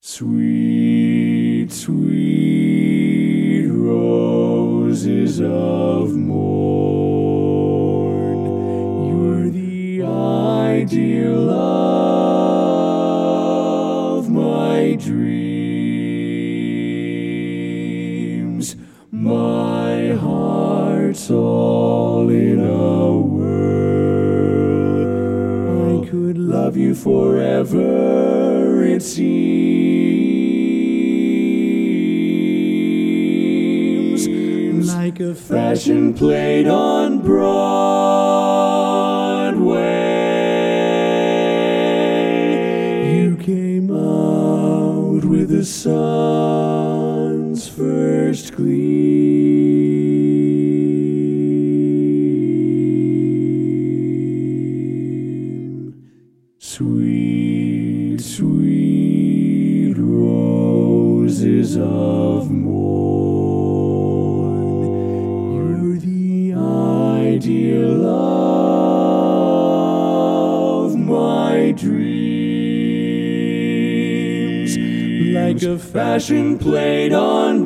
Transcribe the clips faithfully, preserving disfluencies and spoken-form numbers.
Sweet, sweet roses of morn, you're the ideal of my dreams. My heart's all in a whirl. I could love you forever, it seems, like a fashion plate on Broadway. You came out with the sun's first gleam. Sweet, sweet roses of morn, you're the ideal of my dreams. Like a fashion plate on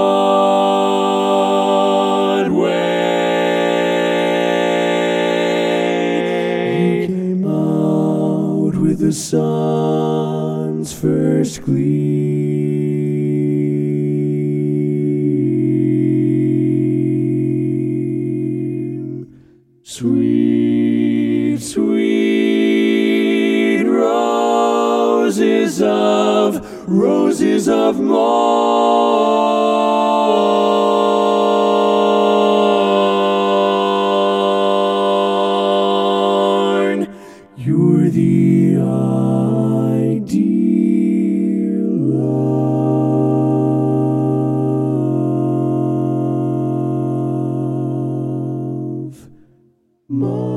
Broadway, you came out with the sun's first gleam. Sweet, sweet roses of, roses of morn, you're the ideal of my